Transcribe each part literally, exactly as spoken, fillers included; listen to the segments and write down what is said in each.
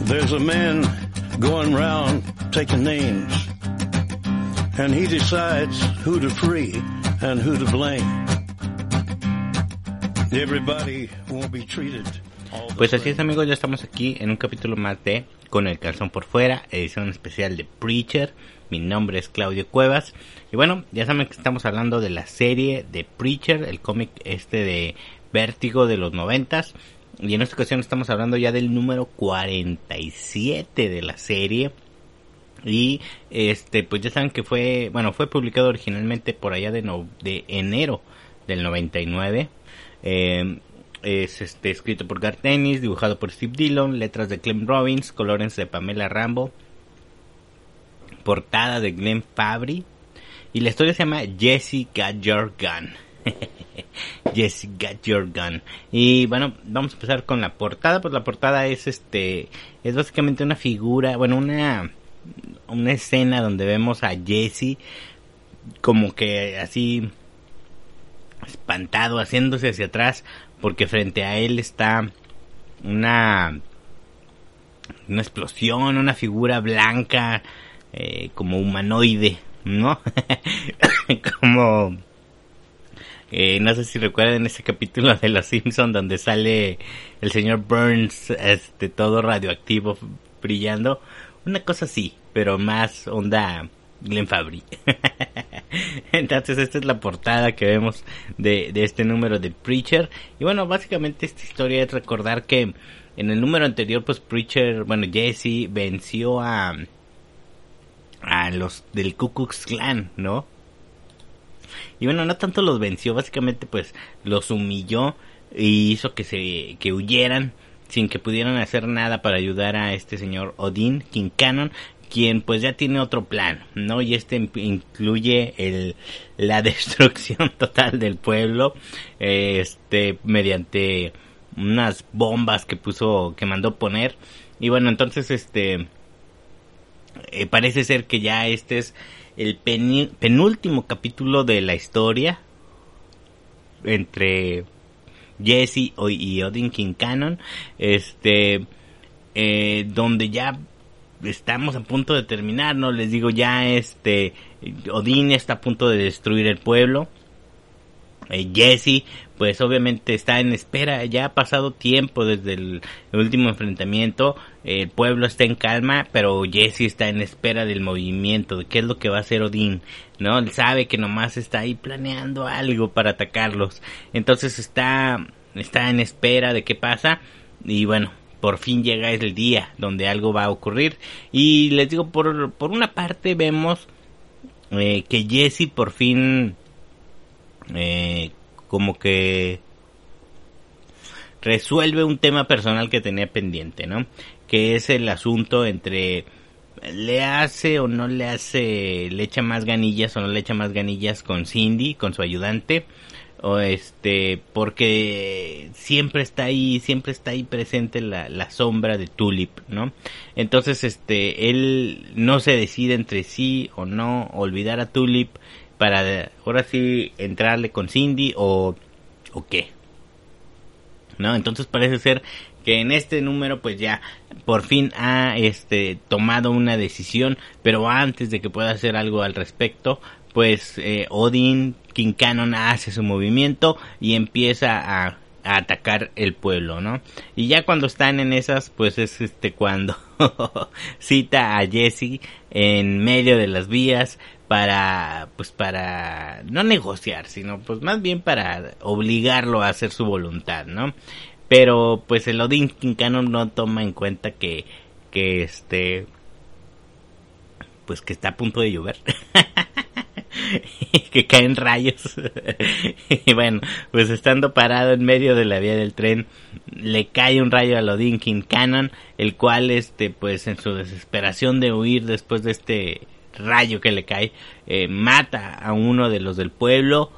There's a man going round taking names, and he decides who to free and who to blame. Everybody won't be treated. Pues así es, amigos, ya estamos aquí en un capítulo más de Con el calzón por fuera, edición especial de Preacher. Mi nombre es Claudio Cuevas. Y bueno, ya saben que estamos hablando de la serie de Preacher, el cómic este de Vértigo de los noventas. Y en esta ocasión estamos hablando ya del número cuarenta y siete de la serie. Y este, pues ya saben que fue, bueno, fue publicado originalmente por allá de, no, de enero del noventa y nueve. Eh, es este escrito por Garth Ennis, dibujado por Steve Dillon, letras de Clem Robbins, colores de Pamela Rambo, portada de Glenn Fabry, y la historia se llama Jesse Got Your Gun. Jesse Got Your Gun. Y bueno, vamos a empezar con la portada. Pues la portada es este, es básicamente una figura, bueno, una una escena donde vemos a Jesse como que así espantado, haciéndose hacia atrás, porque frente a él está una una explosión, una figura blanca, eh, como humanoide, ¿no? Como eh, no sé si recuerdan ese capítulo de Los Simpson donde sale el señor Burns, este, todo radioactivo, brillando, una cosa así, pero más onda Glenn Fabry. Entonces esta es la portada que vemos de, de este número de Preacher. Y bueno, básicamente esta historia es recordar que en el número anterior, pues Preacher, bueno, Jesse venció a a los del Ku Klux Klan, ¿no? Y bueno, no tanto los venció, básicamente pues los humilló y hizo que se que huyeran sin que pudieran hacer nada para ayudar a este señor Odin Kincannon, quien pues ya tiene otro plan, ¿no? Y este incluye el la destrucción total del pueblo, eh, este mediante unas bombas que puso, que mandó poner. Y bueno, entonces este eh, parece ser que ya este es el pen, penúltimo capítulo de la historia entre Jesse y Odin Kincannon, este eh, donde ya estamos a punto de terminar, ¿no? Les digo, ya este Odin está a punto de destruir el pueblo. eh, Jesse pues obviamente está en espera, ya ha pasado tiempo desde el, el último enfrentamiento, eh, el pueblo está en calma, pero Jesse está en espera del movimiento, de qué es lo que va a hacer Odin, ¿no? Él sabe que nomás está ahí planeando algo para atacarlos, entonces está, está en espera de qué pasa, y bueno, por fin llega el día donde algo va a ocurrir. Y les digo, por, por una parte vemos eh, que Jesse por fin eh, como que resuelve un tema personal que tenía pendiente, ¿no? Que es el asunto entre le hace o no le hace, le echa más ganillas o no le echa más ganillas con Cindy, con su ayudante, o este, porque siempre está ahí, siempre está ahí presente la, la sombra de Tulip, ¿no? Entonces, este, él no se decide entre sí o no olvidar a Tulip para ahora sí entrarle con Cindy o, o qué, ¿no? Entonces parece ser que en este número pues ya por fin ha este tomado una decisión, pero antes de que pueda hacer algo al respecto, pues eh, Odin Kincannon hace su movimiento y empieza a, a atacar el pueblo, ¿no? Y ya cuando están en esas, pues es este cuando cita a Jesse en medio de las vías para, pues para no negociar, sino pues más bien para obligarlo a hacer su voluntad, ¿no? Pero pues el Odin Kincannon no toma en cuenta que, que este, pues que está a punto de llover. Que caen rayos. Y bueno, pues estando parado en medio de la vía del tren, le cae un rayo a Odin Kincannon, el cual este pues en su desesperación de huir después de este rayo que le cae, eh, mata a uno de los del pueblo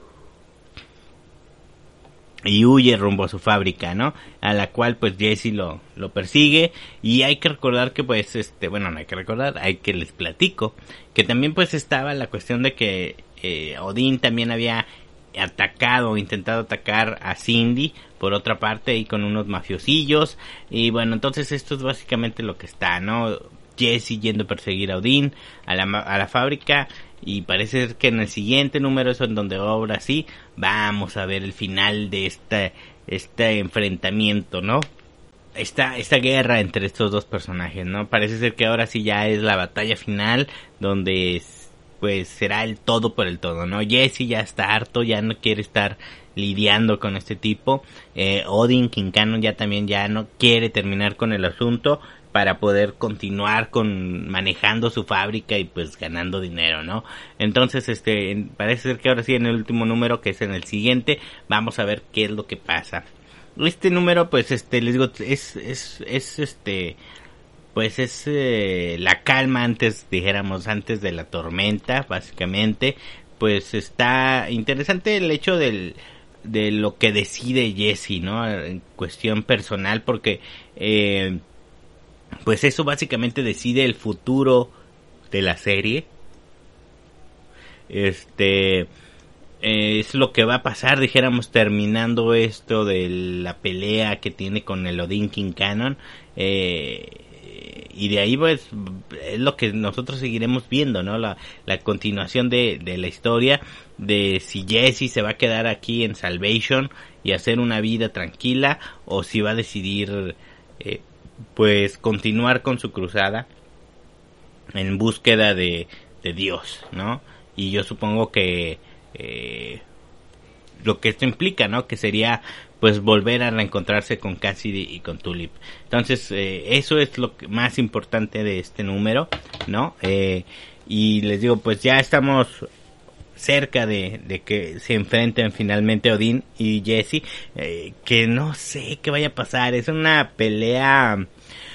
y huye rumbo a su fábrica, ¿no? A la cual pues Jesse lo, lo persigue. Y hay que recordar que pues este, bueno, no hay que recordar, hay que les platico que también pues estaba la cuestión de que eh, Odin también había atacado, intentado atacar a Cindy por otra parte, y con unos mafiosillos. Y bueno, entonces esto es básicamente lo que está, ¿no? Jesse yendo a perseguir a Odín a la, a la fábrica, y parece que en el siguiente número es en donde ahora sí vamos a ver el final de esta, este enfrentamiento, ¿no? Esta, esta guerra entre estos dos personajes, ¿no? Parece ser que ahora sí ya es la batalla final, donde pues será el todo por el todo, ¿no? Jesse ya está harto, ya no quiere estar lidiando con este tipo. eh, Odín Quincannon ya también ya no quiere terminar con el asunto, para poder continuar con manejando su fábrica y pues ganando dinero, ¿no? Entonces, este, parece ser que ahora sí en el último número, que es en el siguiente, vamos a ver qué es lo que pasa. Este número, pues, este, les digo, es, es, es, este, pues es eh, la calma antes, dijéramos, antes de la tormenta, básicamente. Pues está interesante el hecho del, de lo que decide Jesse, ¿no? En cuestión personal, porque, eh, pues eso básicamente decide el futuro de la serie. Este eh, es lo que va a pasar, dijéramos, terminando esto de la pelea que tiene con el Odín Quincannon. Eh, y de ahí pues es lo que nosotros seguiremos viendo, ¿no? La, la continuación de, de la historia, de si Jesse se va a quedar aquí en Salvation y hacer una vida tranquila, o si va a decidir eh, pues continuar con su cruzada en búsqueda de, de Dios, ¿no? Y yo supongo que eh, lo que esto implica, ¿no? Que sería pues volver a reencontrarse con Cassidy y con Tulip. Entonces eh, eso es lo que más importante de este número, ¿no? Eh, y les digo, pues ya estamos cerca de, de que se enfrenten finalmente Odín y Jesse, eh, que no sé qué vaya a pasar. Es una pelea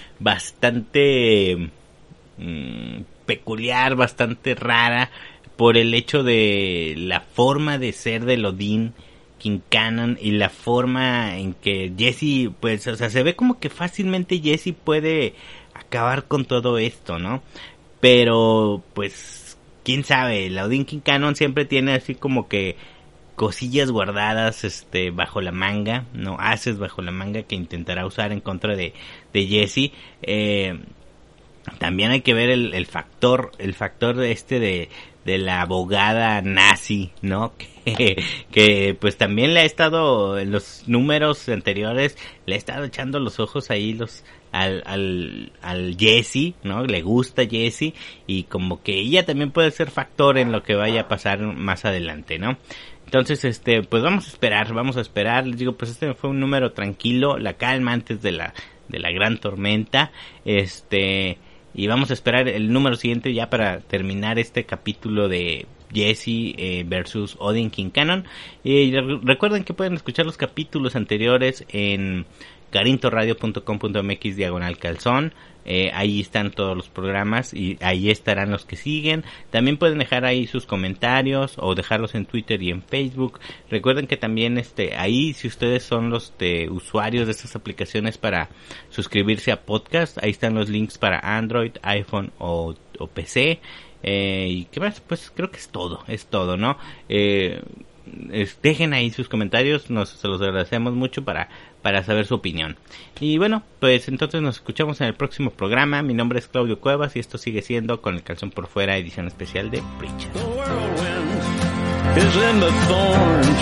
bastante mmm, peculiar, bastante rara, por el hecho de la forma de ser del Odín Quincannon y la forma en que Jesse, pues, o sea, se ve como que fácilmente Jesse puede acabar con todo esto, ¿no? Pero, pues, quién sabe, el Odín Quincannon siempre tiene así como que cosillas guardadas este bajo la manga, no haces bajo la manga que intentará usar en contra de, de Jesse. Eh, también hay que ver el, el factor, el factor este de, de la abogada nazi, ¿no? Que, que pues también le ha estado, en los números anteriores, le ha estado echando los ojos ahí los al, al, al Jesse, ¿no? Le gusta Jesse, y como que ella también puede ser factor en lo que vaya a pasar más adelante, ¿no? Entonces, este, pues vamos a esperar, vamos a esperar. Les digo, pues este fue un número tranquilo, la calma antes de la, de la gran tormenta, este, y vamos a esperar el número siguiente ya para terminar este capítulo de Jesse eh, versus Odín Quincannon. Y recuerden que pueden escuchar los capítulos anteriores en carintoradio punto com punto m x diagonal calzón. Eh, ahí están todos los programas y ahí estarán los que siguen. También pueden dejar ahí sus comentarios o dejarlos en Twitter y en Facebook. Recuerden que también este ahí, si ustedes son los de usuarios de estas aplicaciones para suscribirse a podcast, ahí están los links para Android, iPhone o, o P C. Eh, y qué más, pues creo que es todo, es todo, ¿no? Eh, es, dejen ahí sus comentarios, nos se los agradecemos mucho para para saber su opinión. Y bueno, pues entonces nos escuchamos en el próximo programa. Mi nombre es Claudio Cuevas y esto sigue siendo Con el Calzón por Fuera, edición especial de Preacher. The whirlwind is in the thorn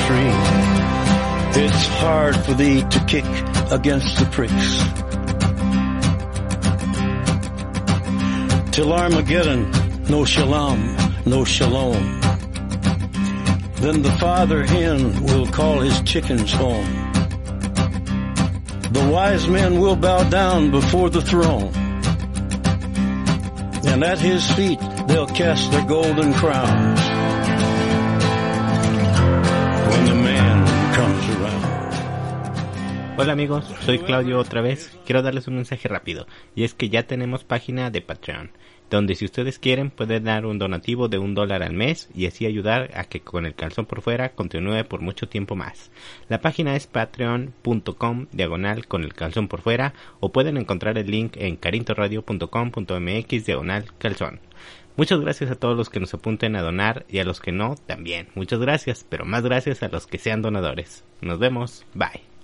tree. It's hard for thee to kick against the pricks. Till Armageddon, no shalom, no shalom. Then the father hen will call his chickens home. The wise men will bow down before the throne, and at his feet they'll cast their golden crowns when the man comes around. Hola amigos, soy Claudio otra vez. Quiero darles un mensaje rápido, y es que ya tenemos página de Patreon, donde si ustedes quieren pueden dar un donativo de un dólar al mes y así ayudar a que Con el Calzón por Fuera continúe por mucho tiempo más. La página es patreon punto com diagonal Con el Calzón por Fuera, o pueden encontrar el link en carintoradio punto com punto m x diagonal calzón. Muchas gracias a todos los que nos apunten a donar, y a los que no también. Muchas gracias, pero más gracias a los que sean donadores. Nos vemos, bye.